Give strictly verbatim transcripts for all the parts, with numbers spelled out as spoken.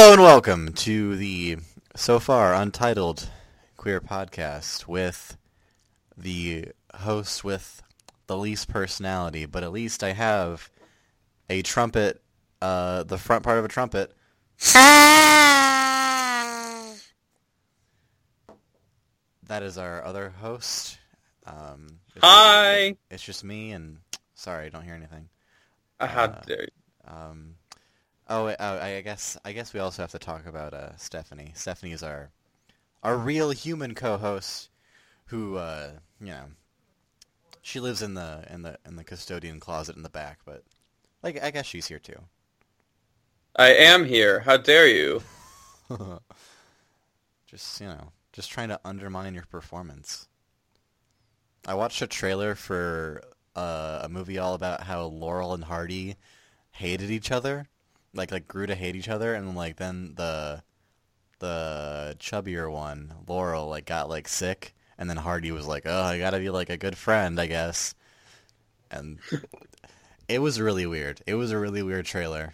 Hello and welcome to the so far untitled queer podcast with the host with the least personality, but at least I have a trumpet, uh, the front part of a trumpet. That is our other host. Um, it's Hi! Just, it's just me, and sorry, I don't hear anything. Uh, how dare you. Um, oh, oh, I guess I guess we also have to talk about uh, Stephanie. Stephanie is our our real human co-host, who uh, you know, she lives in the in the in the custodian closet in the back, but like I guess she's here too. I am here. How dare you? Just you know, just trying to undermine your performance. I watched a trailer for uh, a movie all about how Laurel and Hardy hated each other, like like grew to hate each other, and like then the the chubbier one, Laurel, like got like sick, and then Hardy was like, "Oh, I gotta be like a good friend, I guess," and it was really weird. It was a really weird trailer.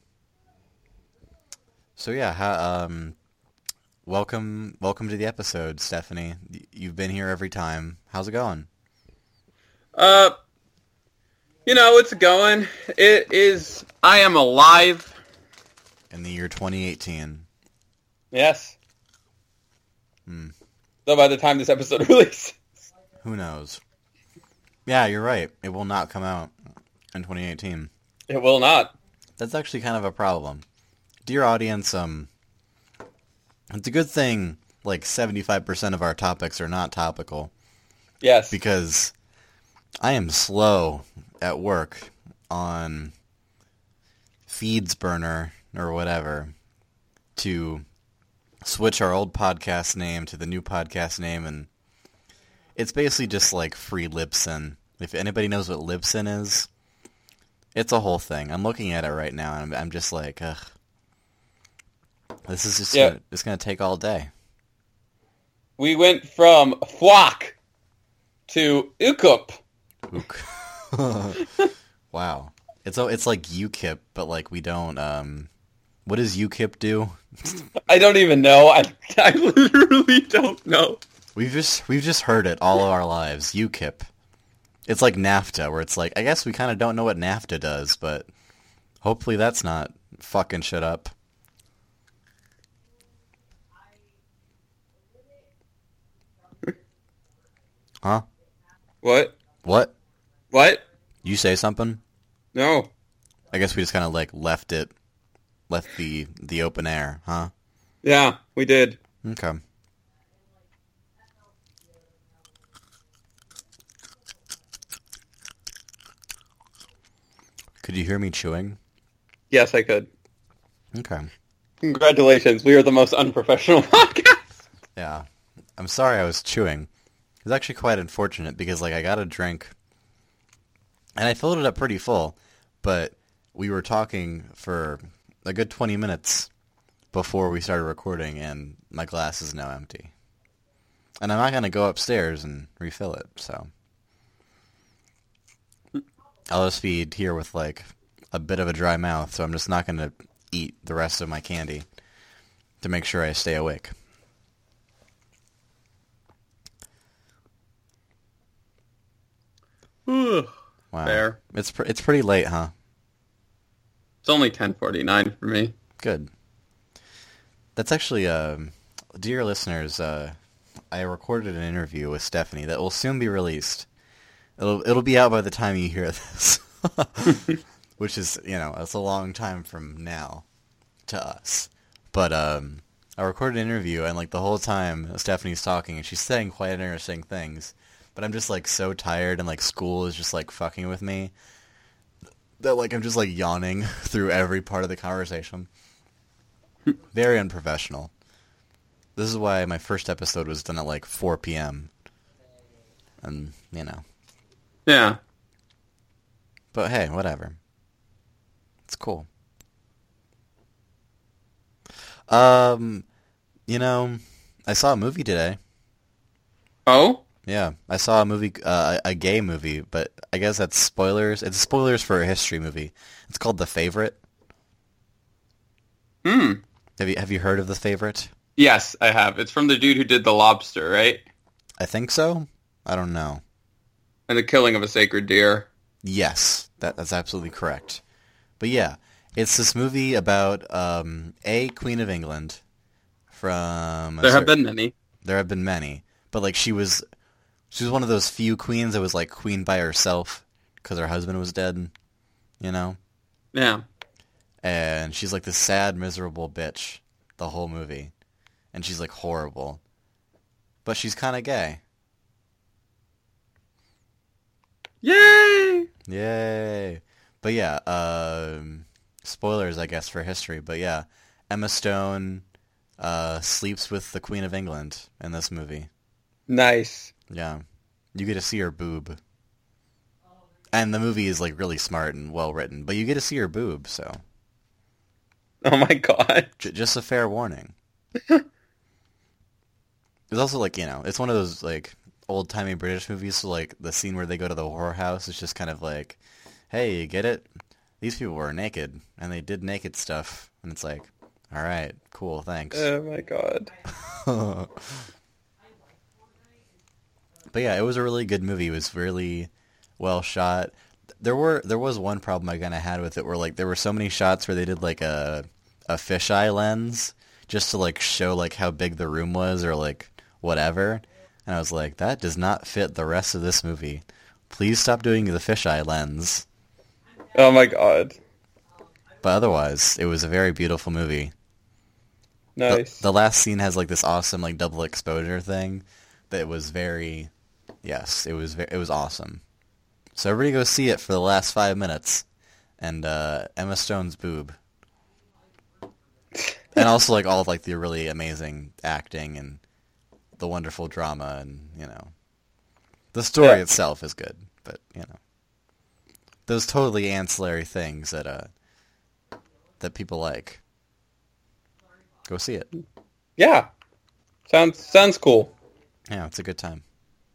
So yeah, ha, um, welcome welcome to the episode, Stephanie. You've been here every time. How's it going? Uh, you know, it's going. It is... I am alive. In the year twenty eighteen. Yes. Hmm. Though by the time this episode releases. Who knows? Yeah, you're right. It will not come out in twenty eighteen. It will not. That's actually kind of a problem. Dear audience, um, it's a good thing like seventy-five percent of our topics are not topical. Yes. Because I am slow at work on FeedsBurner or whatever to switch our old podcast name to the new podcast name, and it's basically just like free Libsyn. If anybody knows what Libsyn is, it's a whole thing. I'm looking at it right now, and I'm, I'm just like, ugh. This is just yeah. gonna, it's going to take all day. We went from Fwak to Ukup. Ook. Wow. It's it's like U K I P, but like we don't, um... What does U K I P do? I don't even know. I, I literally don't know. We've just we've just heard it all of our lives. U K I P. It's like NAFTA, where it's like, I guess we kind of don't know what NAFTA does, but hopefully that's not fucking shit up. Huh? What? What? What? You say something? No. I guess we just kind of like left it, left the the open air, huh? Yeah, we did. Okay. Could you hear me chewing? Yes, I could. Okay. Congratulations. We are the most unprofessional podcast. Yeah. I'm sorry I was chewing. It was actually quite unfortunate because, like, I got a drink, and I filled it up pretty full, but we were talking for a good twenty minutes before we started recording, and my glass is now empty. And I'm not going to go upstairs and refill it, so I'll just be here with, like, a bit of a dry mouth, so I'm just not going to eat the rest of my candy to make sure I stay awake. Wow. Fair. It's pr- it's pretty late, huh? It's only ten forty-nine for me. Good. That's actually, uh, dear listeners, uh, I recorded an interview with Stephanie that will soon be released. It'll it'll be out by the time you hear this, which is, you know, that's a long time from now to us. But um, I recorded an interview, and like the whole time Stephanie's talking, and she's saying quite interesting things. But I'm just, like, so tired, and, like, school is just, like, fucking with me, that, like, I'm just, like, yawning through every part of the conversation. Very unprofessional. This is why my first episode was done at, like, four p.m. And, you know. Yeah. But, hey, whatever. It's cool. Um, you know, I saw a movie today. Oh? Yeah, I saw a movie, uh, a gay movie, but I guess that's spoilers. It's spoilers for a history movie. It's called The Favorite. Hmm. Have you have you heard of The Favorite? Yes, I have. It's from the dude who did The Lobster, right? I think so. I don't know. And The Killing of a Sacred Deer. Yes, that, that's absolutely correct. But yeah, it's this movie about um, a Queen of England from... There have been many. There have been many. But like she was she was one of those few queens that was like queen by herself because her husband was dead, you know? Yeah. And she's like this sad, miserable bitch the whole movie. And she's like horrible. But she's kind of gay. Yay! Yay! But yeah, um, spoilers, I guess, for history. But yeah, Emma Stone uh, sleeps with the Queen of England in this movie. Nice. Yeah. You get to see her boob. And the movie is like really smart and well written, but you get to see her boob, so. Oh my god. J- just a fair warning. It's also like, you know, it's one of those like old-timey British movies, so like the scene where they go to the whorehouse is just kind of like, hey, you get it? These people were naked, and they did naked stuff, and it's like, all right, cool, thanks. Oh my god. But yeah, it was a really good movie. It was really well shot. There were there was one problem I kind of had with it, where like there were so many shots where they did like a a fisheye lens just to like show like how big the room was or like whatever, and I was like, that does not fit the rest of this movie. Please stop doing the fisheye lens. Oh my god. But otherwise, it was a very beautiful movie. Nice. The, the last scene has like this awesome like double exposure thing that was very, yes, it was ve- it was awesome. So everybody go see it for the last five minutes, and uh, Emma Stone's boob, and also like all of like the really amazing acting and the wonderful drama, and you know, the story Yeah. itself is good, but you know, those totally ancillary things that uh that people like. Go see it. Yeah. Sounds sounds cool. Yeah, it's a good time.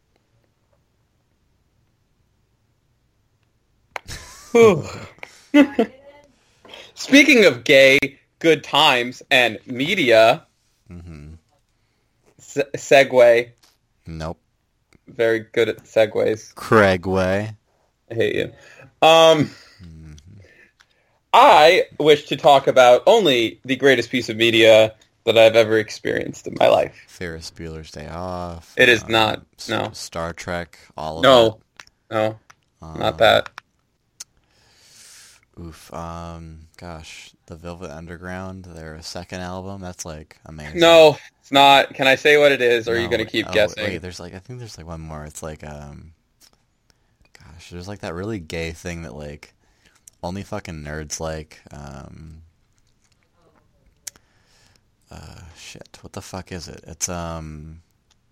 Speaking of gay, good times, and media, Mm-hmm. se- segue. Nope. Very good at segues. Craig Way. I hate you. Um, I wish to talk about only the greatest piece of media that I've ever experienced in my life. Ferris Bueller's Day Off. It is um, not. S- No. Star Trek. All of No. No. it. Um, Not that. Oof. Um. Gosh, the Velvet Underground. Their second album. That's like amazing. No, it's not. Can I say what it is, or are you No, going to wait- keep oh, guessing? Wait, there's like I think there's like one more. It's like um. Gosh, there's like that really gay thing that like only fucking nerds like. Um. Uh, shit. What the fuck is it? It's um.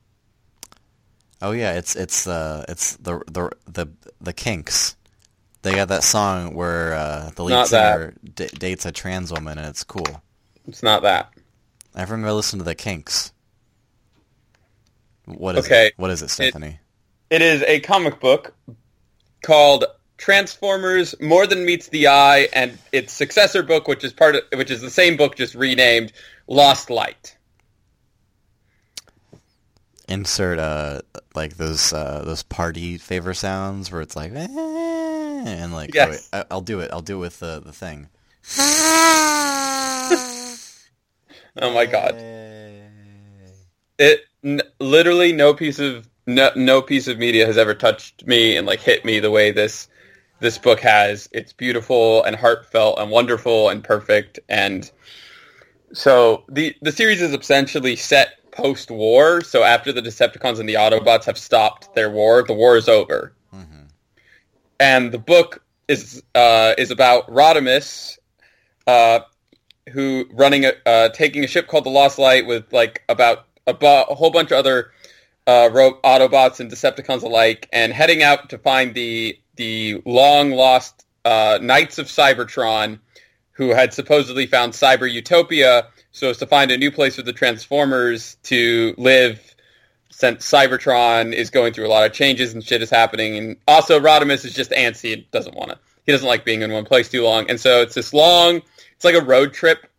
Oh yeah, it's it's uh it's the the the the Kinks. They got that song where uh, the lead Not singer d- dates a trans woman, and it's cool. It's not that. Everyone go listen to the Kinks. What is Okay. it? What is it, Stephanie? It is a comic book called Transformers: More Than Meets the Eye, and its successor book, which is part of, which is the same book just renamed Lost Light. Insert uh like those uh those party favor sounds where it's like eh, and like Yes. oh, wait, I, I'll do it. I'll do it with the the thing. Oh my god! It n- literally no piece of no, no piece of media has ever touched me and like hit me the way this this book has. It's beautiful and heartfelt and wonderful and perfect. And so the the series is essentially set post-war. So after the Decepticons and the Autobots have stopped their war, the war is over. Mm-hmm. And the book is uh, is about Rodimus, uh, who running a uh, taking a ship called the Lost Light with like about a, bu- a whole bunch of other uh, ro- Autobots and Decepticons alike, and heading out to find the the long lost uh, Knights of Cybertron, who had supposedly found Cyber Utopia, so as to find a new place for the Transformers to live. Since Cybertron is going through a lot of changes and shit is happening, and also Rodimus is just antsy and doesn't want to. He doesn't like being in one place too long, and so it's this long. It's like a road trip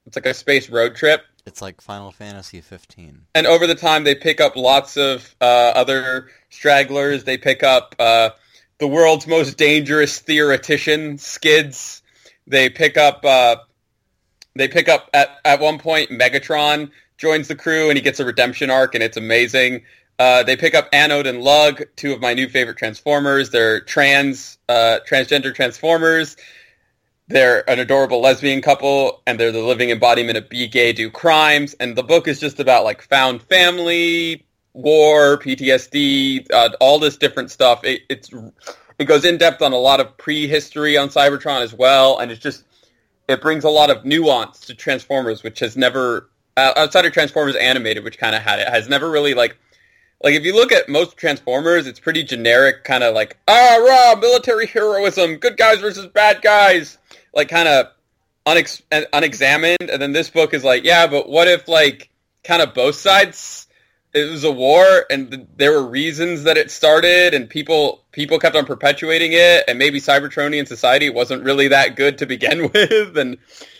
it's like a space road trip. It's like Final Fantasy fifteen. And over the time, they pick up lots of uh, other stragglers. They pick up uh, the world's most dangerous theoretician, Skids. They pick up. Uh, they pick up at at one point. Megatron joins the crew, and he gets a redemption arc, and it's amazing. Uh, they pick up Anode and Lug, two of my new favorite Transformers. They're trans, uh, transgender Transformers. They're an adorable lesbian couple, and they're the living embodiment of be gay, do crimes. And the book is just about like found family, war, P T S D, uh, all this different stuff. It, it's it goes in depth on a lot of prehistory on Cybertron as well, and it's just it brings a lot of nuance to Transformers, which has never uh, outside of Transformers Animated, which kind of had it, has never really like. Like, if you look at most Transformers, it's pretty generic, kind of like, ah, rah, military heroism, good guys versus bad guys, like, kind of unex- unexamined, and then this book is like, yeah, but what if, like, kind of both sides, it was a war, and th- there were reasons that it started, and people people kept on perpetuating it, and maybe Cybertronian society wasn't really that good to begin with, and,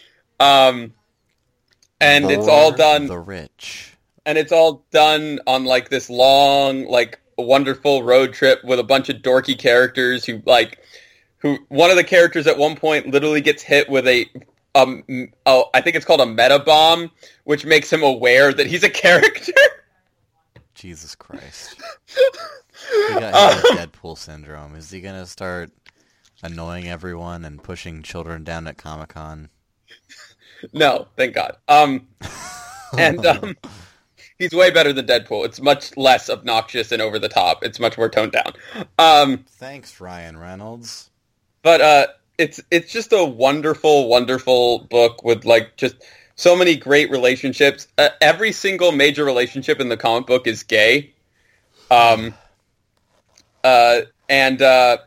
um, and For it's all done... the rich. And it's all done on, like, this long, like, wonderful road trip with a bunch of dorky characters who, like, who, one of the characters at one point literally gets hit with a, um, oh, I think it's called a meta bomb, which makes him aware that he's a character. Jesus Christ. He got, he got um, Deadpool syndrome. Is he gonna start annoying everyone and pushing children down at Comic-Con? No, thank God. Um, and, um... He's way better than Deadpool. It's much less obnoxious and over the top. It's much more toned down. Um, Thanks, Ryan Reynolds. But uh, it's it's just a wonderful, wonderful book with like just so many great relationships. Uh, every single major relationship in the comic book is gay. Um, uh, and uh,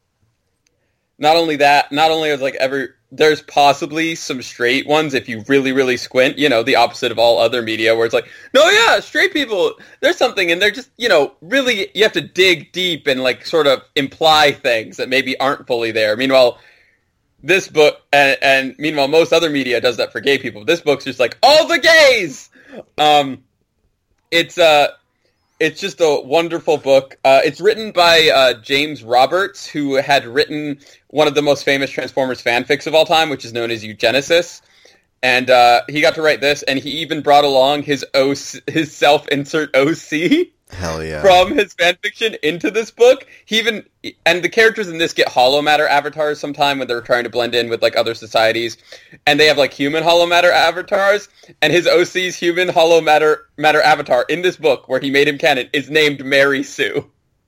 not only that, not only is like every. There's possibly some straight ones if you really, really squint, you know, the opposite of all other media where it's like, no, yeah, straight people, there's something, and they're just, you know, really, you have to dig deep and, like, sort of imply things that maybe aren't fully there. Meanwhile, this book, and, and meanwhile, most other media does that for gay people. This book's just like, all the gays! Um, it's, uh, It's just a wonderful book. Uh, it's written by uh, James Roberts, who had written one of the most famous Transformers fanfics of all time, which is known as Eugenesis. And uh, he got to write this, and he even brought along his O C, his self-insert O C Hell yeah. from his fanfiction into this book. He even and the characters in this get hollow matter avatars sometime when they're trying to blend in with like other societies, and they have like human hollow matter avatars. And his O C's human hollow matter matter avatar in this book, where he made him canon, is named Mary Sue.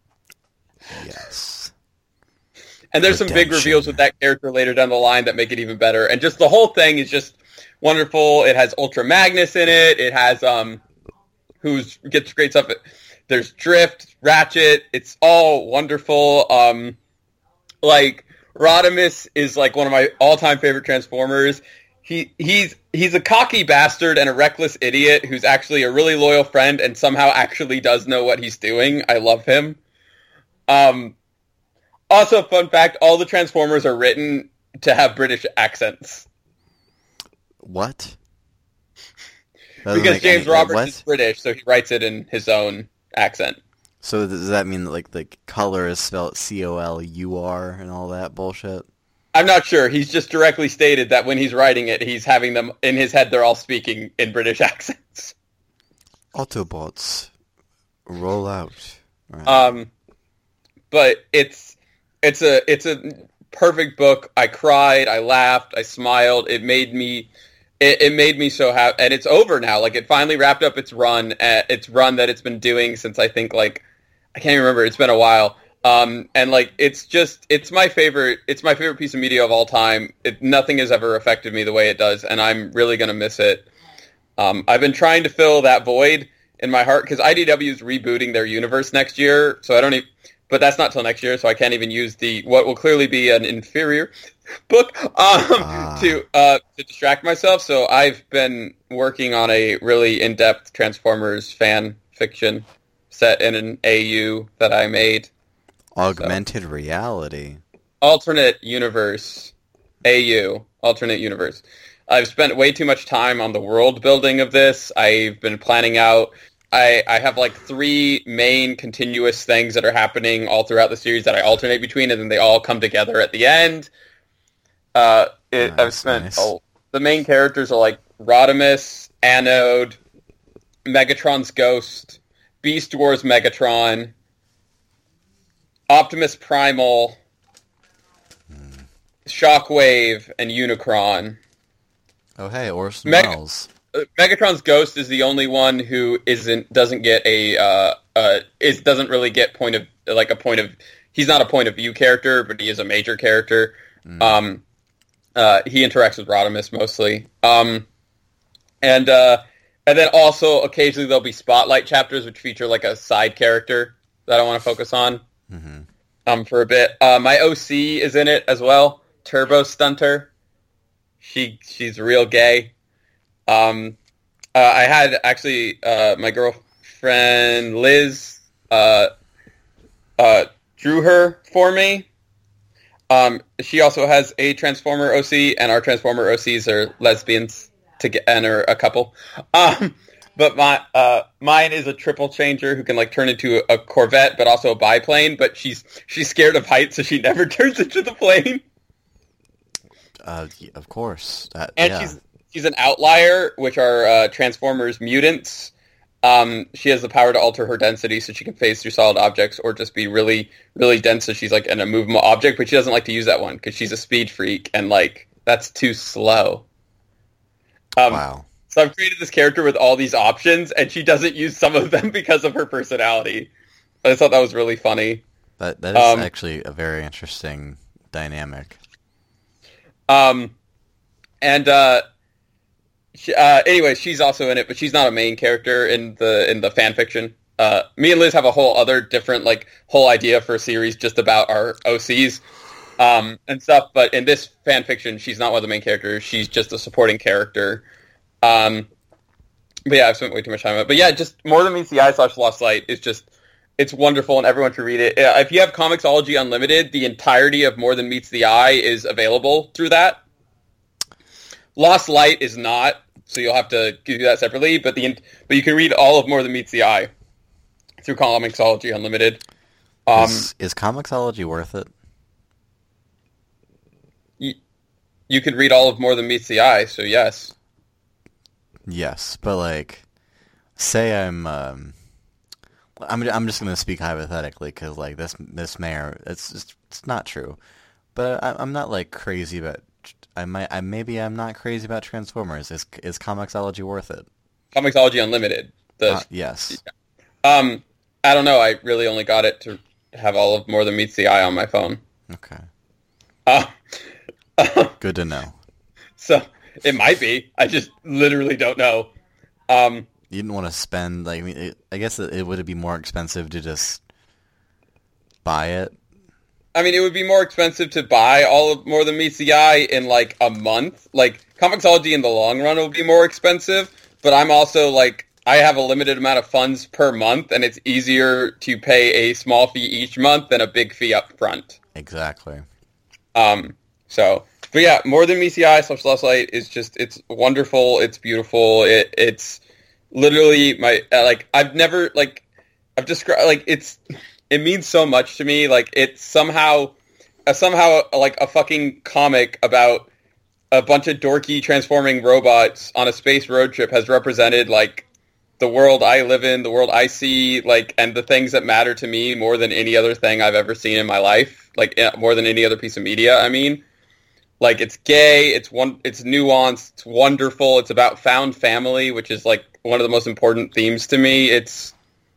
Yes. And there's Redemption. Some big reveals with that character later down the line that make it even better. And just the whole thing is just wonderful. It has Ultra Magnus in it. It has um, who's gets great stuff. There's Drift, Ratchet. It's all wonderful. Um, like Rodimus is like one of my all-time favorite Transformers. He he's he's a cocky bastard and a reckless idiot who's actually a really loyal friend and somehow actually does know what he's doing. I love him. Um, also, fun fact: all the Transformers are written to have British accents. What? Because James any, Roberts what? is British, so he writes it in his own accent. So does that mean that, like, the color is spelled C O L U R and all that bullshit? I'm not sure. He's just directly stated that when he's writing it, he's having them in his head. They're all speaking in British accents. Autobots, roll out. Right. Um, but it's it's a it's a perfect book. I cried, I laughed, I smiled. It made me it, it made me so happy, and it's over now. Like it finally wrapped up its run. Uh, its run that it's been doing since I think like I can't even remember. It's been a while. Um, and like, it's just, it's my favorite, it's my favorite piece of media of all time. It, nothing has ever affected me the way it does, and I'm really going to miss it. Um, I've been trying to fill that void in my heart, because I D W is rebooting their universe next year, so I don't even, but that's not till next year, so I can't even use the, what will clearly be an inferior book, um, ah. to, uh, to distract myself, so I've been working on a really in-depth Transformers fan fiction set in an A U that I made. Augmented so. reality. Alternate universe. A U. Alternate universe. I've spent way too much time on the world building of this. I've been planning out. I, I have like three main continuous things that are happening all throughout the series that I alternate between, and then they all come together at the end. Uh, it, Nice, I've spent nice. oh, the main characters are like Rodimus, Anode, Megatron's Ghost, Beast Wars Megatron, Optimus Primal, Shockwave, and Unicron. Oh, hey, Orson Meg- Welles. Uh, Megatron's Ghost is the only one who isn't doesn't get a uh, uh is doesn't really get point of like a point of he's not a point of view character, but he is a major character. Mm. Um, uh, he interacts with Rodimus mostly. Um, and uh, and then also occasionally there'll be spotlight chapters which feature like a side character that I want to focus on. Mm-hmm. Um, for a bit. Uh, my O C is in it as well. Turbo Stunter. She she's real gay. Um, uh, I had actually uh, my girlfriend Liz uh, uh, drew her for me. Um, she also has a Transformer O C, and our Transformer O Cs are lesbians to get and are a couple. Um, but my uh, mine is a triple changer who can like turn into a Corvette, but also a biplane. But she's she's scared of heights, so she never turns into the plane. Uh, y- of course. That, And yeah. she's she's an outlier, which are uh, Transformers mutants. Um, she has the power to alter her density, so she can phase through solid objects, or just be really, really dense, so she's like an immovable object. But she doesn't like to use that one because she's a speed freak, and like that's too slow. Um, Wow. So I've created this character with all these options, and she doesn't use some of them because of her personality. I just thought that was really funny. That that is um, actually a very interesting dynamic. Um, and uh, she, uh, anyway, she's also in it, but she's not a main character in the in the fan fiction. Uh, me and Liz have a whole other different like whole idea for a series just about our O Cs um, and stuff. But in this fan fiction, she's not one of the main characters. She's just a supporting character. Um, but yeah, I've spent way too much time on it. But yeah, just More Than Meets the Eye slash Lost Light is just it's wonderful, and everyone should read it. Uh, If you have Comixology Unlimited, the entirety of More Than Meets the Eye is available through that. Lost Light is not, so you'll have to do that separately. But the but you can read all of More Than Meets the Eye through Comixology Unlimited. Um, is, is Comixology worth it? you, you could read all of More Than Meets the Eye, so yes. Yes, but like, say I'm, um, I'm, I'm just gonna speak hypothetically because like this, this mayor, it's just, it's not true, but I, I'm not like crazy about. I might, I maybe I'm not crazy about Transformers. Is is Comixology worth it? Comixology Unlimited. The, Uh, yes. um, I don't know. I really only got it to have all of More Than Meets the Eye on my phone. Okay. Uh, Good to know. so it might be. I just literally don't know. Um, You didn't want to spend like I mean, it, I guess it, it would be more expensive to just buy it. I mean, it would be more expensive to buy all of More Than Meets the Eye in like a month. Like Comixology in the long run will be more expensive, but I'm also like I have a limited amount of funds per month, and it's easier to pay a small fee each month than a big fee up front. Exactly. Um, so, but yeah, More Than Meets the Eye slash Lost Light is just, it's wonderful, it's beautiful, it, it's literally my, uh, like, I've never, like, I've described, like, it's, it means so much to me, like, it's somehow, uh, somehow, like, a fucking comic about a bunch of dorky transforming robots on a space road trip has represented, like, the world I live in, the world I see, like, and the things that matter to me more than any other thing I've ever seen in my life, like, more than any other piece of media, I mean. Like, it's gay, it's one, it's nuanced, it's wonderful, it's about found family, which is, like, one of the most important themes to me. It's,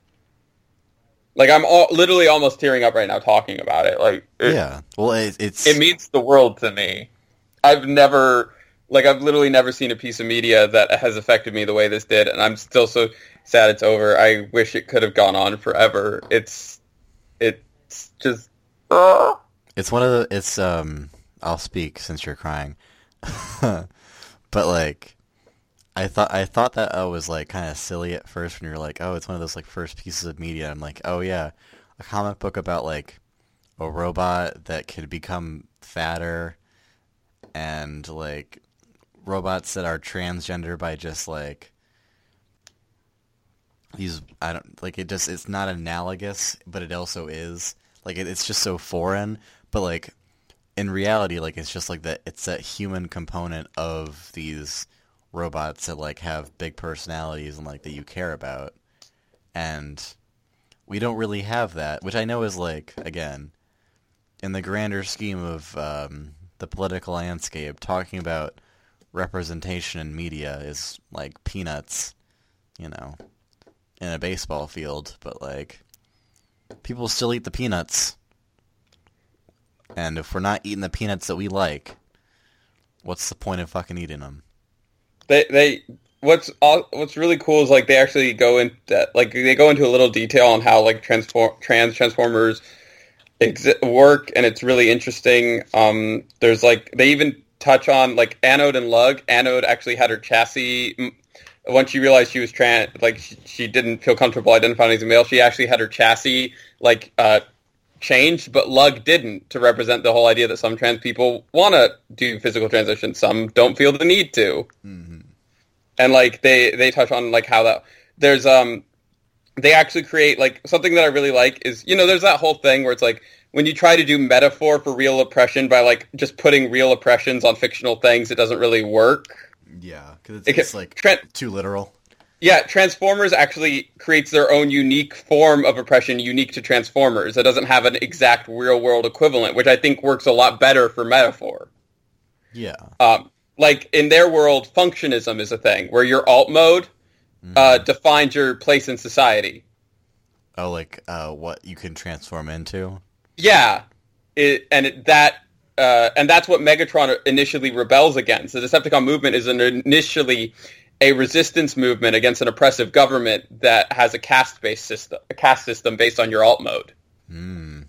like, I'm all, literally almost tearing up right now talking about it. Like, it, Yeah. Well, it, it's it means the world to me. I've never, like, I've literally never seen a piece of media that has affected me the way this did, and I'm still so sad it's over. I wish it could have gone on forever. It's, it's just, uh. it's one of the it's um I'll speak since you're crying. But like I thought I thought that I was like kind of silly at first when you're like, oh, it's one of those like first pieces of media. I'm like, oh yeah, a comic book about like a robot that could become fatter and like robots that are transgender by just like these. I don't like it. Just it's not analogous, but it also is. Like it, it's just so foreign. But like in reality, like it's just like that. It's that human component of these robots that like have big personalities and like that you care about, and we don't really have that, which I know is like again in the grander scheme of um, the political landscape, talking about representation in media is like peanuts, you know, in a baseball field, but like people still eat the peanuts. And if we're not eating the peanuts that we like, what's the point of fucking eating them? They they what's all, what's really cool is like they actually go into like they go into a little detail on how like transform trans transformers exi- work, and it's really interesting. Um, there's like they even touch on like Anode and Lug. Anode actually had her chassis once she realized she was trans, like she, she didn't feel comfortable identifying as a male. She actually had her chassis like uh, changed, but Lug didn't, to represent the whole idea that some trans people want to do physical transitions, some don't feel the need to. Mm-hmm. And like they they touch on like how that there's um they actually create like something that I really like is, you know, there's that whole thing where it's like when you try to do metaphor for real oppression by like just putting real oppressions on fictional things, it doesn't really work. Yeah, because it's, it it's like tra- too literal. Yeah, Transformers actually creates their own unique form of oppression, unique to Transformers. It doesn't have an exact real-world equivalent, which I think works a lot better for metaphor. Yeah. Um, like, in their world, functionism is a thing, where your alt mode mm. uh, defines your place in society. Oh, like uh, what you can transform into? Yeah, it, and it, that... Uh, and that's what Megatron initially rebels against. The Decepticon movement is an initially a resistance movement against an oppressive government that has a caste-based system, a caste system based on your alt mode. Mm.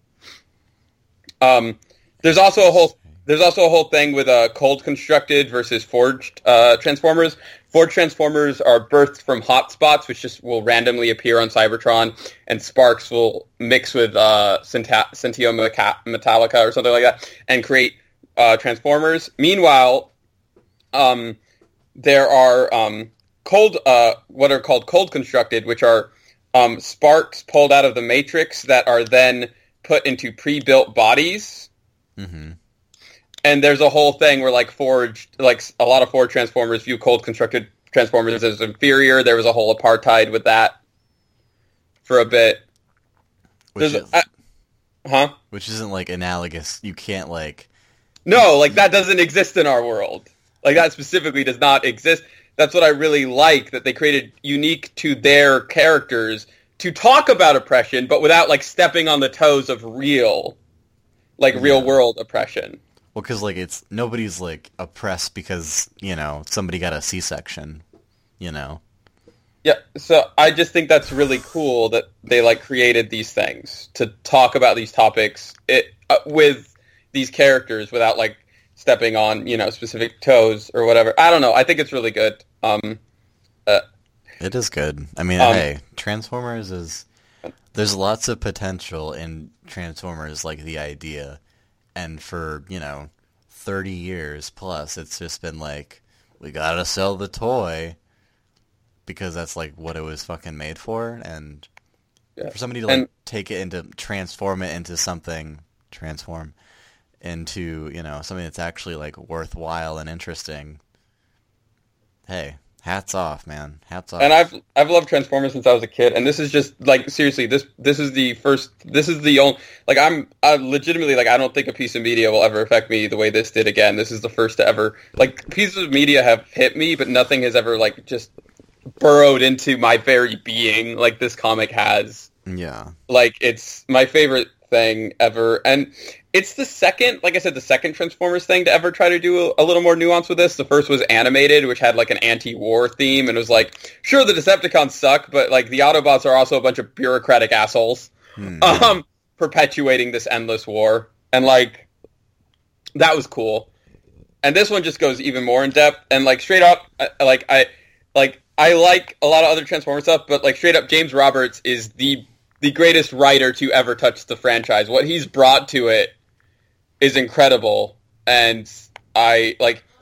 Um, there's also a whole there's also a whole thing with uh, cold constructed versus forged uh, Transformers. Forged Transformers are birthed from hotspots, which just will randomly appear on Cybertron, and sparks will mix with uh, Centa- Centio Metallica or something like that, and create uh, Transformers. Meanwhile, um, there are um, cold, uh, what are called cold constructed, which are um, sparks pulled out of the Matrix that are then put into pre-built bodies. Mm-hmm. And there's a whole thing where, like, forged, like, a lot of forged Transformers view cold constructed Transformers as inferior. There was a whole apartheid with that for a bit. Which is, uh, huh? Which isn't, like, analogous. You can't, like... No, like, that doesn't exist in our world. Like, that specifically does not exist. That's what I really like, that they created unique to their characters to talk about oppression, but without, like, stepping on the toes of real, like, yeah. real-world oppression. Well, because, like, it's... Nobody's, like, oppressed because, you know, somebody got a C-section, you know? Yeah, so I just think that's really cool that they, like, created these things to talk about these topics it, uh, with these characters without, like, stepping on, you know, specific toes or whatever. I don't know. I think it's really good. Um, uh, it is good. I mean, um, hey, Transformers is... There's lots of potential in Transformers, like, the idea... And for, you know, thirty years plus, it's just been like, we gotta sell the toy because that's, like, what it was fucking made for. And yeah. for somebody to, like, and, take it into, transform it into something, transform into, you know, something that's actually, like, worthwhile and interesting. Hey, hats off, man. Hats off. And I've I've loved Transformers since I was a kid, and this is just like seriously, this this is the first, this is the only like I'm I legitimately like I don't think a piece of media will ever affect me the way this did again. This is the first to ever like pieces of media have hit me, but nothing has ever like just burrowed into my very being like this comic has. Yeah, like it's my favorite thing ever, and it's the second, like I said, the second Transformers thing to ever try to do a, a little more nuance with this. The first was animated, which had like an anti-war theme, and it was like, sure, the Decepticons suck, but like the Autobots are also a bunch of bureaucratic assholes, mm-hmm. um, perpetuating this endless war, and like that was cool. And this one just goes even more in depth, and like straight up, like I, like I like a lot of other Transformers stuff, but like straight up, James Roberts is the the greatest writer to ever touch the franchise. What he's brought to it is incredible, and I like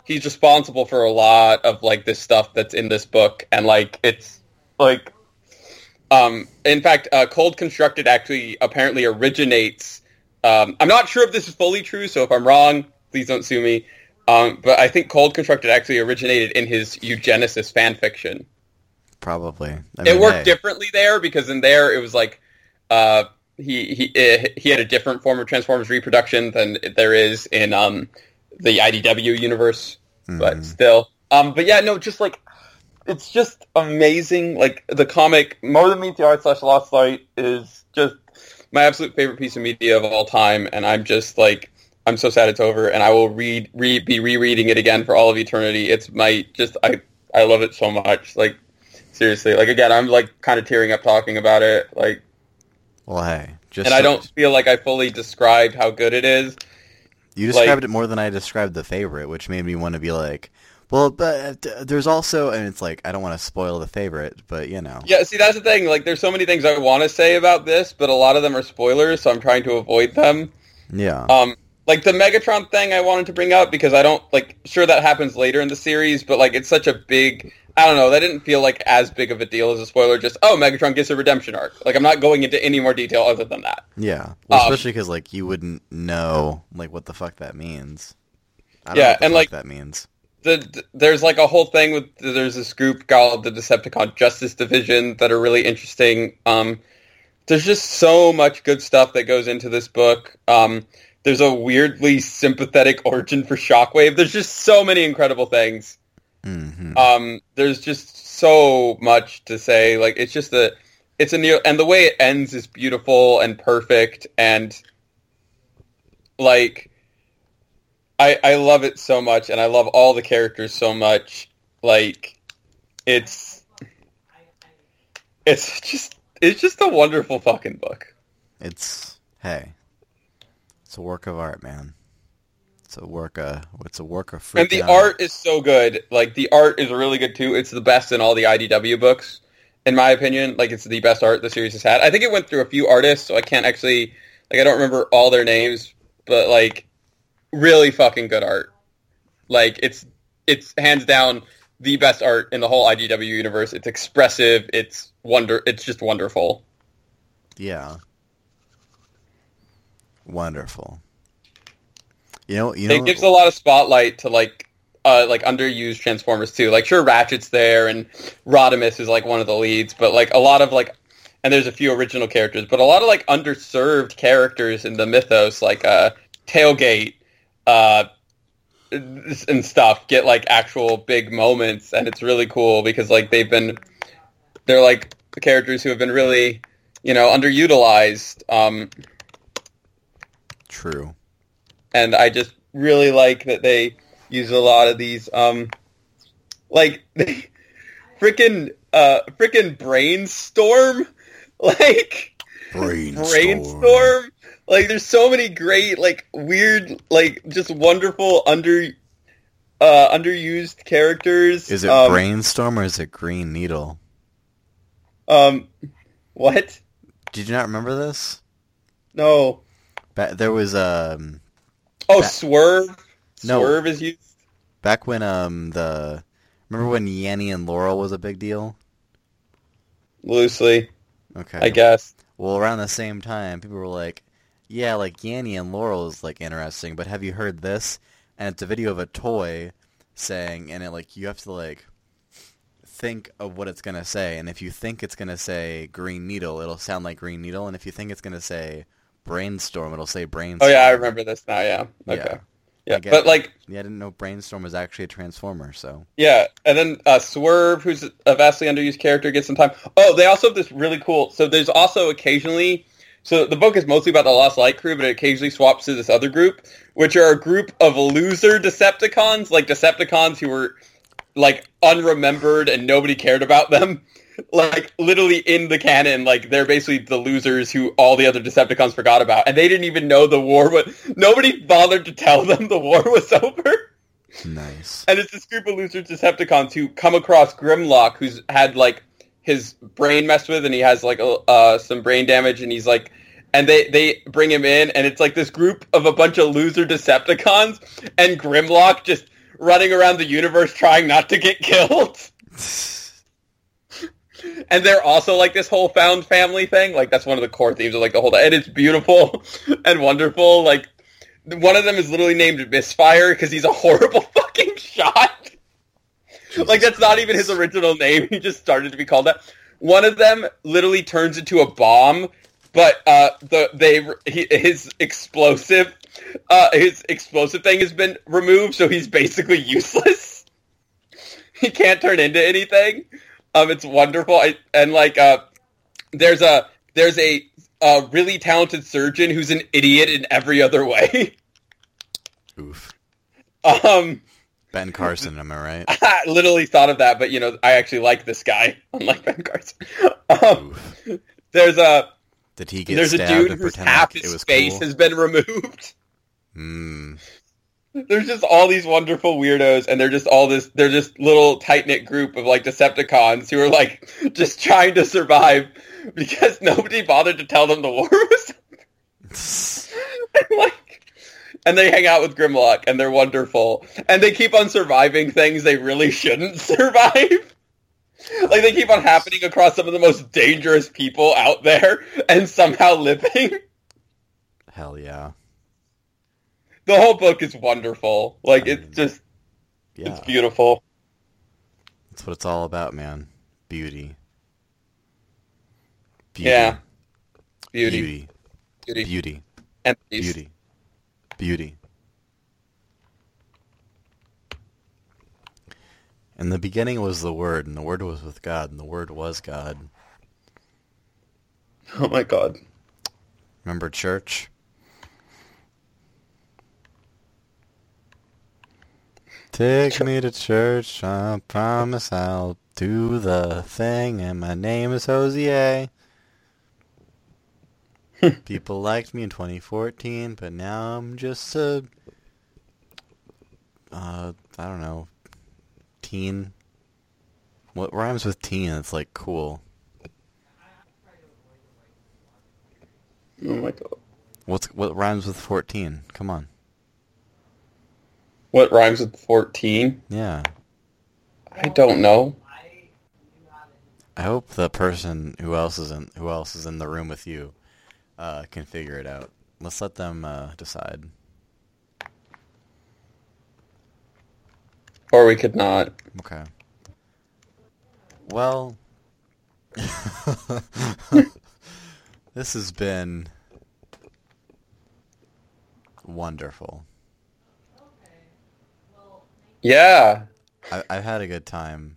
he's responsible for a lot of like this stuff that's in this book, and like it's like, um, in fact, uh, Cold Constructed actually apparently originates. Um, I'm not sure if this is fully true, so if I'm wrong, please don't sue me. Um, but I think Cold Constructed actually originated in his Eugenesis fan fiction. Probably. I mean, it worked hey. differently there because in there it was like uh, he he he had a different form of Transformers reproduction than there is in um, the I D W universe. Mm-hmm. But still, um, but yeah, no, just like it's just amazing. Like the comic, More Than Meets the Eye slash Lost Light is just my absolute favorite piece of media of all time, and I'm just like. I'm so sad it's over, and I will read, read, be rereading it again for all of eternity. It's my just, I, I love it so much. Like, seriously, like again, I'm like kind of tearing up talking about it. Like, well, hey, just and I don't feel like I fully described how good it is. You described like, it more than I described the favorite, which made me want to be like, well, but there's also, and it's like I don't want to spoil the favorite, but you know. Yeah, see, that's the thing. Like, there's so many things I want to say about this, but a lot of them are spoilers, so I'm trying to avoid them. Yeah. Um. Like, the Megatron thing I wanted to bring up, because I don't, like, sure that happens later in the series, but, like, it's such a big, I don't know, that didn't feel like as big of a deal as a spoiler, just, oh, Megatron gets a redemption arc. Like, I'm not going into any more detail other than that. Yeah, well, um, especially because, like, you wouldn't know, like, what the fuck that means. I don't yeah, know what the and, fuck like, that means. The, there's, like, a whole thing with, there's this group called the Decepticon Justice Division that are really interesting. Um, there's just so much good stuff that goes into this book. Um... There's a weirdly sympathetic origin for Shockwave. There's just so many incredible things. Mm-hmm. Um, there's just so much to say. Like, it's just a, it's a near, and the way it ends is beautiful and perfect, and like, I I love it so much, and I love all the characters so much. Like, it's, it's just, it's just a wonderful fucking book. It's hey. It's a work of art, man. It's a work of it's a work of freaking And the art is so good. Like, the art is really good too. It's the best in all the I D W books, in my opinion. Like, it's the best art the series has had. I think it went through a few artists, so I can't actually like I don't remember all their names, but like really fucking good art. Like, it's it's hands down the best art in the whole I D W universe. It's expressive. It's wonder. It's just wonderful. Yeah. Wonderful. You know, you know, it gives a lot of spotlight to like, uh, like underused Transformers too. Like, sure, Ratchet's there, and Rodimus is like one of the leads, but like a lot of like, and there's a few original characters, but a lot of like underserved characters in the mythos, like uh, Tailgate, uh, and stuff, get like actual big moments, and it's really cool because like they've been, they're like the characters who have been really, you know, underutilized. Um, True. And I just really like that they use a lot of these, um, like, they frickin', uh, frickin' Brainstorm, like, Brainstorm. Brainstorm, like, there's so many great, like, weird, like, just wonderful under, uh, underused characters. Is it um, Brainstorm or is it Green Needle? Um, what? Did you not remember this? No. Ba- there was um. Oh, ba- Swerve. No. Swerve is used. Back when um the remember when Yanny and Laurel was a big deal? Loosely. Okay. I guess. Well, around the same time, people were like, "Yeah, like Yanny and Laurel is like interesting, but have you heard this?" And it's a video of a toy saying, and it like you have to like think of what it's gonna say, and if you think it's gonna say Green Needle, it'll sound like Green Needle, and if you think it's gonna say Brainstorm, it'll say Brainstorm. Oh yeah, I remember this now. Yeah. Okay. Yeah. Yeah, get- but like, Yeah, I didn't know Brainstorm was actually a Transformer, so. yeah, and then uh, Swerve, who's a vastly underused character, gets some time. Oh, they also have this really cool. So there's also occasionally. So the book is mostly about the Lost Light crew, but it occasionally swaps to this other group, which are a group of loser Decepticons, like Decepticons who were like unremembered and nobody cared about them. Like, literally in the canon, like, they're basically the losers who all the other Decepticons forgot about. And they didn't even know the war was... Nobody bothered to tell them the war was over. Nice. And it's this group of loser Decepticons who come across Grimlock, who's had, like, his brain messed with, and he has, like, uh, some brain damage, and he's, like... And they, they bring him in, and it's, like, this group of a bunch of loser Decepticons, and Grimlock just running around the universe trying not to get killed. And they're also like this whole found family thing. Like that's one of the core themes of like the whole, and it's beautiful and wonderful. Like one of them is literally named Misfire because he's a horrible fucking shot. Like that's not even his original name. He just started to be called that. One of them literally turns into a bomb, but uh, the they he, his explosive uh, his explosive thing has been removed, so he's basically useless. He can't turn into anything. Um, it's wonderful. I, and like, uh, there's a there's a, a really talented surgeon who's an idiot in every other way. Oof. Um, Ben Carson, am I right? I literally thought of that, but you know, I actually like this guy, unlike Ben Carson. Um, there's a Did he get there's a stabbed dude and whose pretend half like his it was face cool? has been removed. Hmm. There's just all these wonderful weirdos, and they're just all this, they're just little tight-knit group of, like, Decepticons who are, like, just trying to survive because nobody bothered to tell them the war was and, like, and they hang out with Grimlock, and they're wonderful. And they keep on surviving things they really shouldn't survive. Like, they keep on happening across some of the most dangerous people out there, and somehow living. Hell yeah. The whole book is wonderful. Like, I it's mean, just, yeah. it's beautiful. That's what it's all about, man. Beauty. Beauty. Yeah. Beauty. Beauty. Beauty. Beauty. And peace. Beauty. Beauty. In the beginning was the Word, and the Word was with God, and the Word was God. Oh my god. Remember church? Take me to church, I promise I'll do the thing, and my name is Hosier. People liked me in twenty fourteen, but now I'm just a, uh, I don't know, teen. What rhymes with teen? It's like cool. Oh my god. What's what rhymes with fourteen? Come on. What rhymes with fourteen? Yeah. I don't know. I hope the person who else is in who else is in the room with you uh, can figure it out. Let's let them uh, decide. Or we could not. Okay. Well, this has been wonderful. Yeah. I, I've had a good time.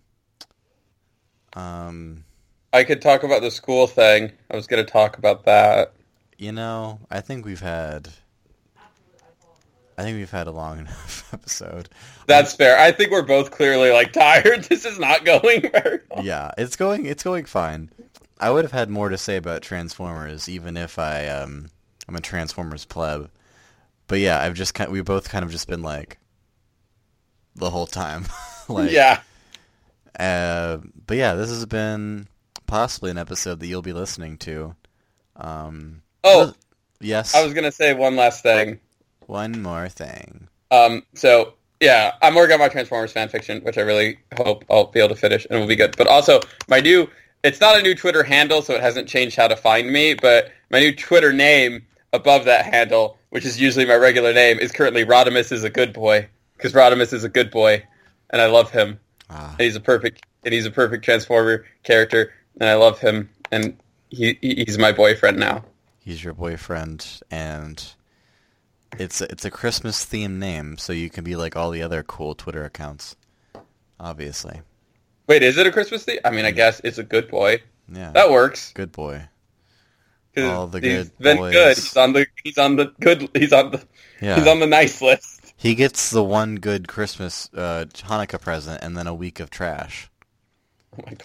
Um, I could talk about the school thing. I was going to talk about that. you know, I think we've had. I think we've had a long enough episode. That's fair. I think we're both clearly, like, tired. This is not going very well. Yeah, it's going. It's going fine. I would have had more to say about Transformers, even if I um I'm a Transformers pleb. But yeah, I've just kind. We've both kind of just been like the whole time. like Yeah. Uh, but yeah, this has been possibly an episode that you'll be listening to. Um. Oh, yes. I was going to say one last thing. One more thing. Um, so, yeah, I'm working on my Transformers fanfiction, which I really hope I'll be able to finish, and it will be good. But also, my new, it's not a new Twitter handle, so it hasn't changed how to find me, but my new Twitter name above that handle, which is usually my regular name, is currently Rodimus is a good boy, because Rodimus is a good boy, and I love him. Ah. And he's a perfect, and he's a perfect Transformer character, and I love him, and he he's my boyfriend now. He's your boyfriend, and it's a, it's a Christmas themed name, so you can be like all the other cool Twitter accounts. Obviously. Wait, is it a Christmas theme? I mean, I guess it's a good boy. Yeah. That works. Good boy. 'Cause All the he's good been boys. good. He's on the he's on the good he's on the Yeah. he's on the nice list. He gets the one good Christmas uh, Hanukkah present and then a week of trash. Oh my god.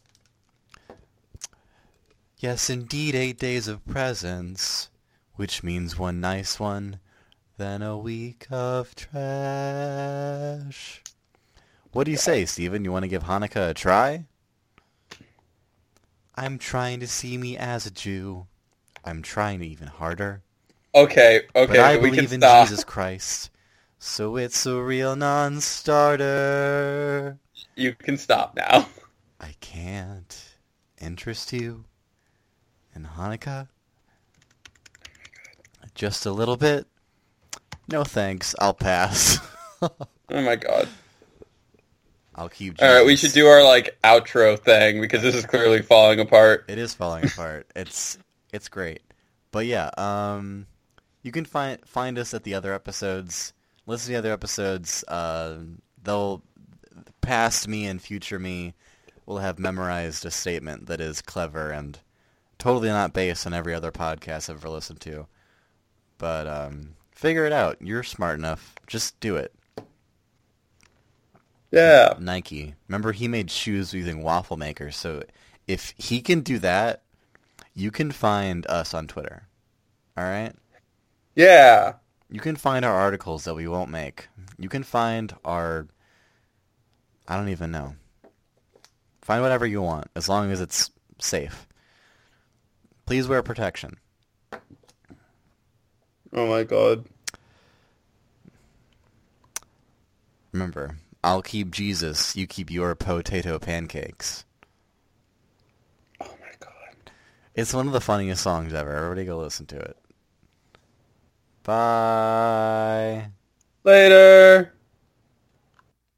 Yes, indeed, eight days of presents, which means one nice one, then a week of trash. What do you say, Steven? You want to give Hanukkah a try? I'm trying to see me as a Jew. I'm trying even harder. Okay, okay, But I we can believe in stop. Jesus Christ. So it's a real non-starter. You can stop now. I can't interest you in Hanukkah? Just a little bit? No thanks, I'll pass. Oh my god. I'll keep Jesus. Alright, we should do our, like, outro thing, because this is clearly falling apart. It is falling apart. It's it's great. But yeah, um, you can find find us at the other episodes. Listen to the other episodes. Uh, they'll, past me and future me will have memorized a statement that is clever and totally not based on every other podcast I've ever listened to. But um, figure it out. You're smart enough. Just do it. Yeah. Nike. Remember, he made shoes using waffle makers. So if he can do that, you can find us on Twitter. All right? Yeah. You can find our articles that we won't make. You can find our... I don't even know. Find whatever you want, as long as it's safe. Please wear protection. Oh my god. Remember, I'll keep Jesus, you keep your potato pancakes. Oh my god. It's one of the funniest songs ever. Everybody go listen to it. Bye. Later.